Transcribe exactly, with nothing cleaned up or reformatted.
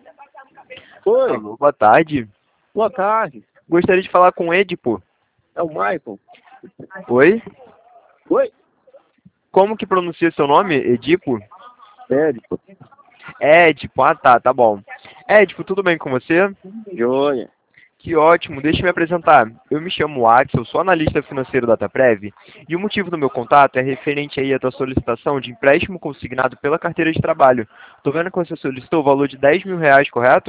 Oi, Alô, boa tarde. boa tarde. Gostaria de falar com o Edipo. É o Michael. Oi? Oi, Como que pronuncia seu nome? Edipo? médico. Edipo, ah tá, tá bom. Edipo, tudo bem com você? Joia. Que ótimo, deixa eu me apresentar. Eu me chamo Axel, sou analista financeiro da Dataprev e o motivo do meu contato é referente aí à tua solicitação de empréstimo consignado pela carteira de trabalho. Tô vendo que você solicitou o valor de dez mil reais, correto?